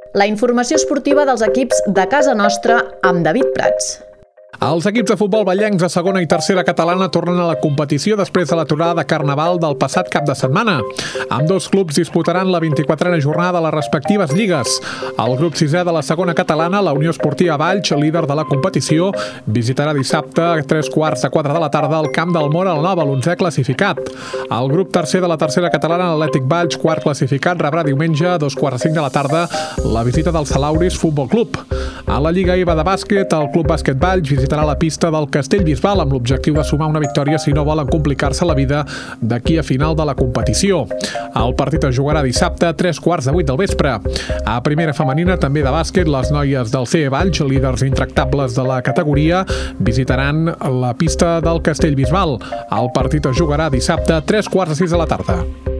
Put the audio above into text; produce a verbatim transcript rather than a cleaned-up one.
La informació esportiva dels equips de casa nostra amb David Prats. Els equips de futbol vallencs de segona i tercera catalana tornen a la competició després de l'aturada de Carnaval del passat cap de setmana. Ambdós clubs disputaran la vint-i-quatrena jornada de les respectives lligues. El grup sisè de la segona catalana, la Unió Esportiva Valls, líder de la competició, visitarà dissabte a tres quarts de quatre de la tarda al camp del Móra la Nova, l'onzè classificat. El grup tercer de la tercera catalana, l'Atlètic Valls, quart classificat, rebrà diumenge a dos quarts de cinc de la tarda la visita del Salauris Futbol Club. A la Lliga EVA de bàsquet, el Club Bàsquet Valls visitarà la pista del Castellbisbal amb l'objectiu de sumar una victòria si no volen complicar-se la vida d'aquí a final de la competició. El partit es jugarà dissabte a tres quarts de vuit del vespre. A primera femenina, també de bàsquet, les noies del C E Valls, líders intractables de la categoria, visitaran la pista del Castellbisbal. El partit es jugarà dissabte a tres quarts de sis de la tarda.